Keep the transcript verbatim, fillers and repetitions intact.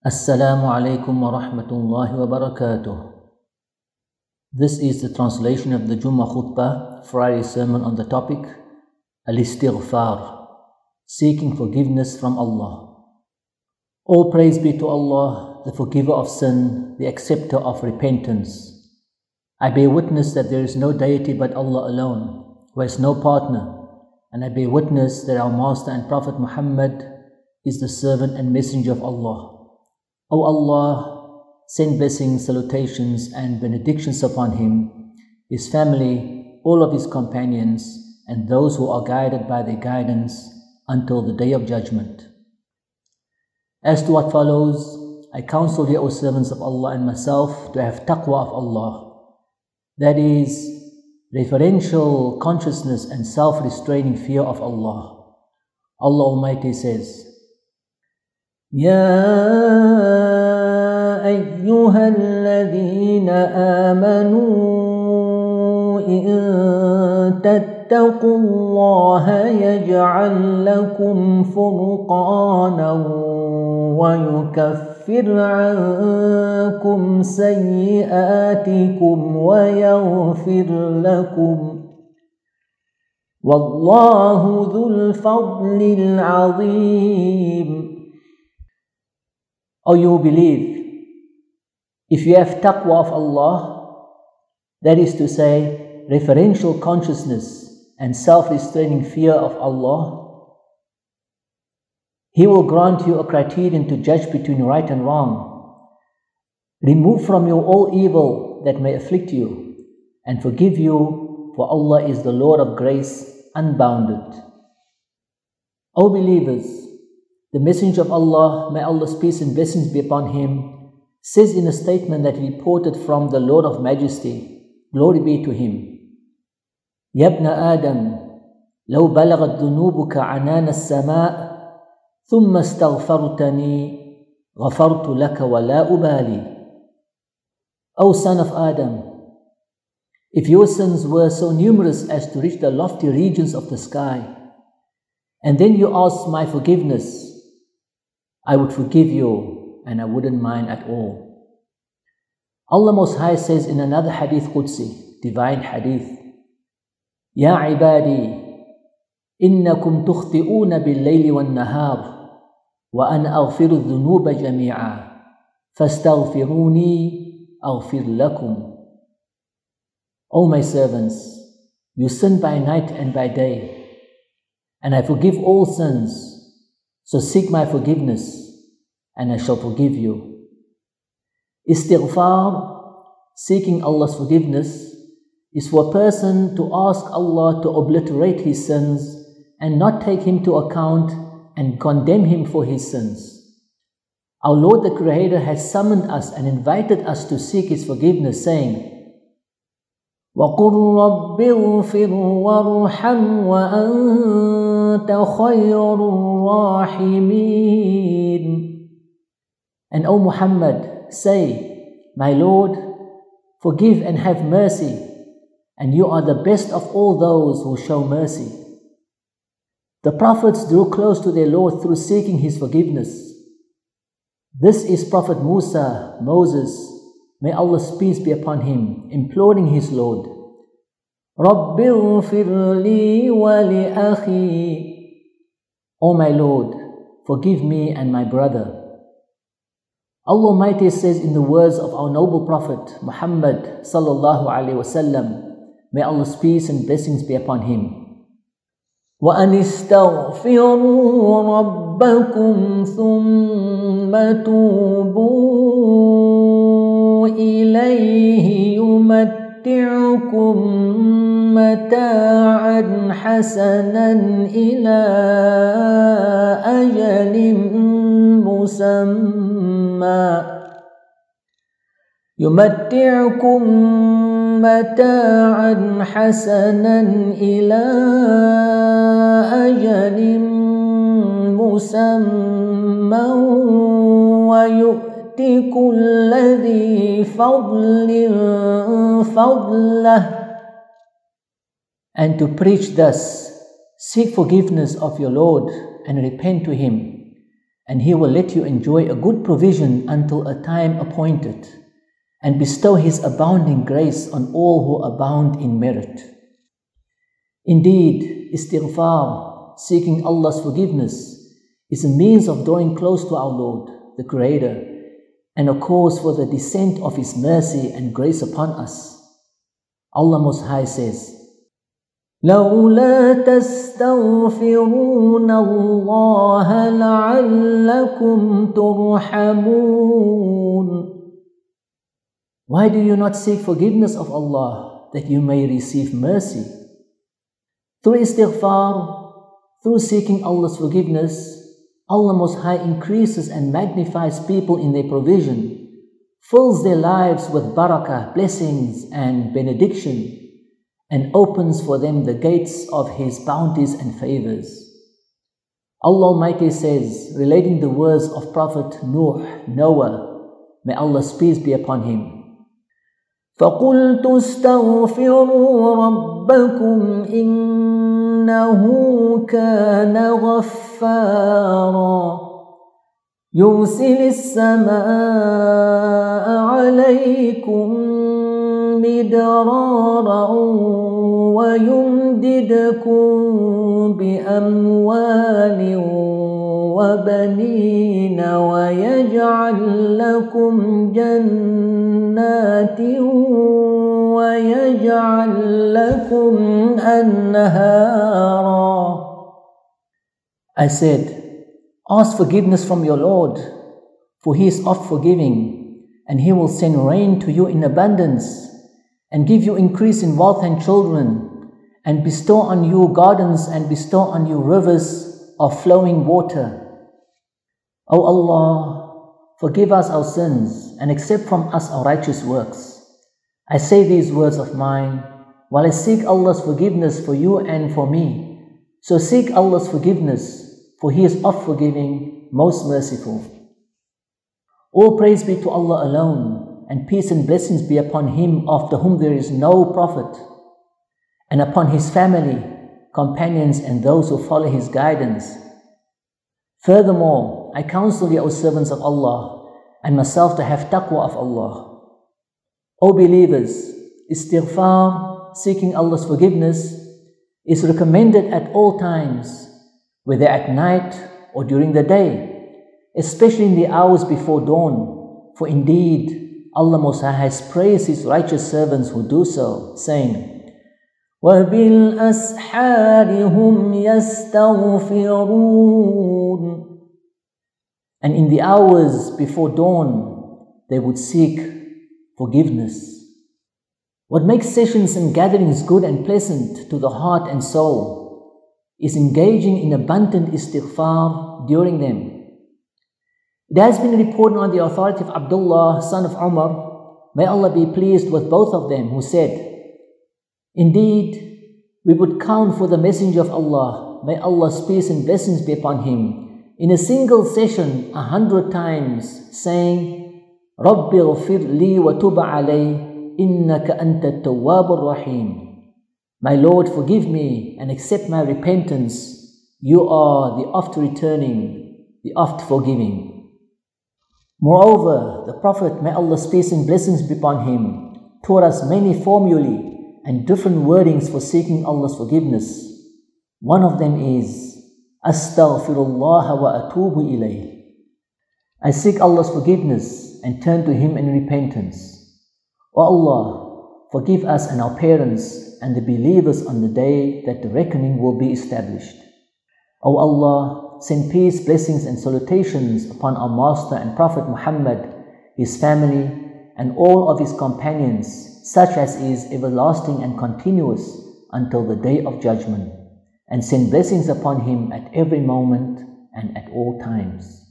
Assalamu alaikum wa rahmatullahi wa barakatuh. This is the translation of the Jummah Khutbah, Friday sermon on the topic Al-Istighfar, seeking forgiveness from Allah. All praise be to Allah, the forgiver of sin, the acceptor of repentance. I bear witness that there is no deity but Allah alone, who has no partner, and I bear witness that our Master and Prophet Muhammad is the servant and messenger of Allah. O Allah, send blessings, salutations and benedictions upon him, his family, all of his companions, and those who are guided by their guidance until the day of judgment. As to what follows, I counsel you, O servants of Allah and myself, to have taqwa of Allah. That is, reverential consciousness and self-restraining fear of Allah. Allah Almighty says, يا أيها الذين آمنوا إن تتقوا الله يجعل لكم فرقانا ويكفر عنكم سيئاتكم ويغفر لكم والله ذو الفضل العظيم. O you believe, if you have taqwa of Allah, that is to say, referential consciousness and self-restraining fear of Allah, He will grant you a criterion to judge between right and wrong, remove from you all evil that may afflict you, and forgive you, for Allah is the Lord of grace, unbounded. O believers, the Messenger of Allah, may Allah's peace and blessings be upon him, says in a statement that he reported from the Lord of Majesty, glory be to him, يَا ابْنَ آدَمَ لَوْ بَلَغَتْ ذُنُوبُكَ عَنَانَ السَّمَاءِ ثُمَّ اسْتَغْفَرْتَنِي غَفَرْتُ لَكَ وَلَا أُبَالِي. O son of Adam, if your sins were so numerous as to reach the lofty regions of the sky, and then you ask my forgiveness, I would forgive you and I wouldn't mind at all. Allah Most High says in another Hadith Qudsi, divine Hadith, يَا عِبَادِي إِنَّكُمْ تُخْطِئُونَ بِاللَّيْلِ وَالنَّهَارِ وَأَنَا أَغْفِرُ الذُّنُوبَ جَمِيعًا فَاسْتَغْفِرُونِي أَغْفِرْ لَكُمْ. O my servants, you sin by night and by day, and I forgive all sins. So seek my forgiveness, and I shall forgive you. Istighfar, seeking Allah's forgiveness, is for a person to ask Allah to obliterate his sins and not take him to account and condemn him for his sins. Our Lord the Creator has summoned us and invited us to seek His forgiveness, saying, وَقُلْ رَبِّ اغْفِرْ وَارْحَمْ وَأَنْتَ خَيْرُ الرَّاحِمِينَ. And O Muhammad, say, my Lord, forgive and have mercy, and you are the best of all those who show mercy. The prophets drew close to their Lord through seeking His forgiveness. This is Prophet Musa, Moses, may Allah's peace be upon him, imploring his Lord, رَبِّ اغْفِرْ لِي وَلِأَخِي. O my Lord, forgive me and my brother. Allah Almighty says in the words of our noble Prophet Muhammad sallallahu alaihi wasallam, may Allah's peace and blessings be upon him, وَأَنِ اسْتَغْفِرُوا رَبَّكُمْ ثُمَّ تُوبُوا إِلَيْهِ يُمَتِّعْكُمْ مَتَاعًا حَسَنًا إِلَى أَجَلٍ مُّسَمًّى يُمَتِّعْكُمْ مَتَاعًا حَسَنًا إِلَى أَجَلٍ مُّسَمًّى وَيُؤْتِ كُلَّ ذِي فَضْلٍ فَضْلَهُ. And to preach thus, seek forgiveness of your Lord and repent to Him, and He will let you enjoy a good provision until a time appointed, and bestow His abounding grace on all who abound in merit. Indeed, istighfar, seeking Allah's forgiveness, is a means of drawing close to our Lord, the Creator, and a cause for the descent of His mercy and grace upon us. Allah Most High says, لَوْلَا تَسْتَغْفِرُونَ اللَّهَ لَعَلَّكُمْ تُرْحَمُونَ. Why do you not seek forgiveness of Allah that you may receive mercy? Through istighfar, through seeking Allah's forgiveness, Allah Most High increases and magnifies people in their provision, fills their lives with barakah, blessings and benediction, and opens for them the gates of His bounties and favors. Allah Almighty says, relating the words of Prophet Nuh, Noah, may Allah's peace be upon him, فَقُلْتُ اسْتَغْفِرُوا رَبَّكُمْ إِنَّهُ كَانَ غَفَّارًا يُرْسِلِ السَّمَاءَ عَلَيْكُمْ مِدْرَارًا وَيُمْدِدْكُمْ بِأَمْوَالٍ وَبَنِينَ وَيَجْعَلْ لَكُمْ جَنَّاتٍ وَيَجْعَلْ لَكُمْ أَنْهَارًا. I said, ask forgiveness from your Lord, for He is oft forgiving, and He will send rain to you in abundance, and give you increase in wealth and children, and bestow on you gardens, and bestow on you rivers of flowing water. O Allah, forgive us our sins, and accept from us our righteous works. I say these words of mine, while I seek Allah's forgiveness for you and for me. So seek Allah's forgiveness, for He is oft forgiving, most merciful. All praise be to Allah alone, and peace and blessings be upon Him after whom there is no prophet, and upon His family, companions, and those who follow His guidance. Furthermore, I counsel you, O servants of Allah, and myself to have taqwa of Allah. O believers, istighfar, seeking Allah's forgiveness, is recommended at all times, whether at night or during the day, especially in the hours before dawn. For indeed, Allah Most High has praised His righteous servants who do so, saying, وَبِالْأَسْحَارِ هُمْ يَسْتَغْفِرُونَ. And in the hours before dawn, they would seek forgiveness. What makes sessions and gatherings good and pleasant to the heart and soul is engaging in abundant istighfar during them. It has been reported on the authority of Abdullah, son of Umar, may Allah be pleased with both of them, who said, indeed, we would count for the Messenger of Allah, may Allah's peace and blessings be upon him, in a single session a hundred times, saying, رَبِّ اغْفِرْ لِي وَتُبْ عَلَيْهِ إِنَّكَ أَنْتَ التَّوَّابُ الرَّحِيمُ. My Lord, forgive me and accept my repentance. You are the oft returning, the oft forgiving. Moreover, the Prophet, may Allah's peace and blessings be upon him, taught us many formulae and different wordings for seeking Allah's forgiveness. One of them is, Astaghfirullah wa atubu ilayh. I seek Allah's forgiveness and turn to Him in repentance. O Allah, forgive us and our parents and the believers on the day that the reckoning will be established. O Allah, send peace, blessings and salutations upon our Master and Prophet Muhammad, his family and all of his companions, such as is everlasting and continuous until the day of judgment, and send blessings upon him at every moment and at all times.